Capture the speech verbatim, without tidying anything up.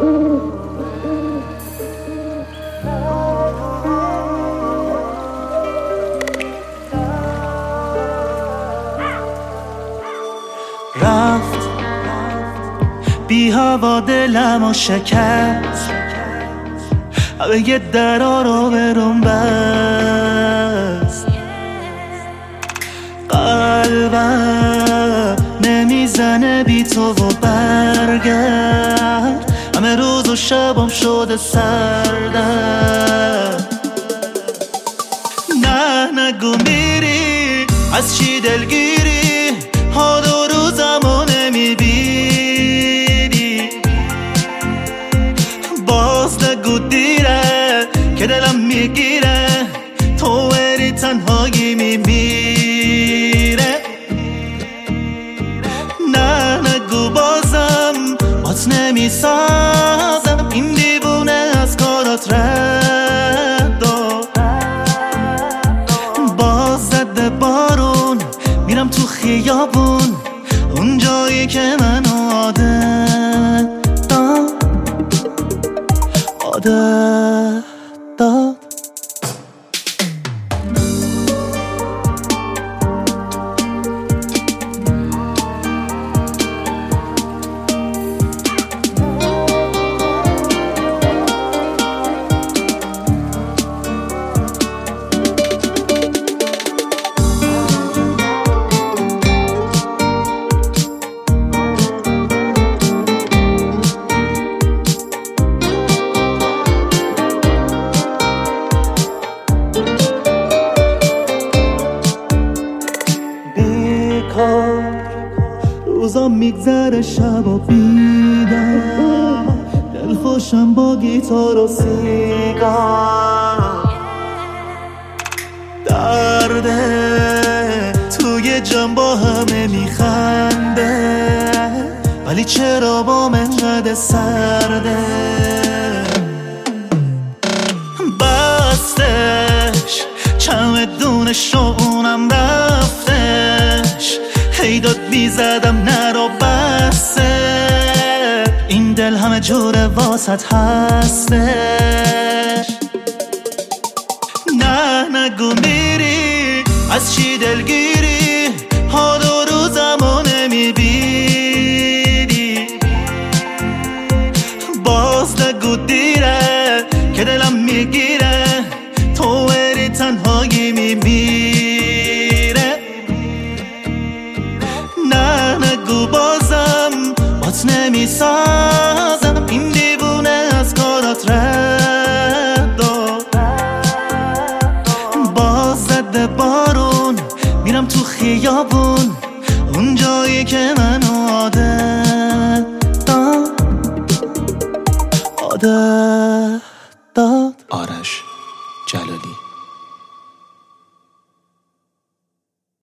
رفت بی هوا دلمو شکست، همه یه درا رو برون بست. قلبم نمیزنه بی تو و برگرد، همه روز و شبم شده سردم. نه نگو میری از چی دلگیری، ها دو روزمو نمیبینی. باز نگو دیره که دلم میگیره، تو بری تنهایی میمیره. نه نگو بازم بات نمیسازم، این دیوونه از کارات رد داد. باز زده بارون میرم تو خیابون، اون جایی که منو عادت داد عادت داد. روزا میگذره شبا بیدار، دل خوشم با گیتار و سیگار. درده توی جمع با همه میخنده، ولی چرا با من انقدر سرده. بستش چمدونش و اونم رفتش، هی داد بیزدم نرو بسته. این دل همه جور واسط هستش. نه نگو میری از چی دلگیری، ها دو روزمو نمیبینی. باز نگو دیره که دلم میگیره، تو بری تنهایی میمیره. نه نگو بازم بات نمیسازم، این دیوونه از کارات رد داد. باز زده بارون میرم تو خیابون، اون جایی که منو عادت داد عادت داد. آرش جلالی.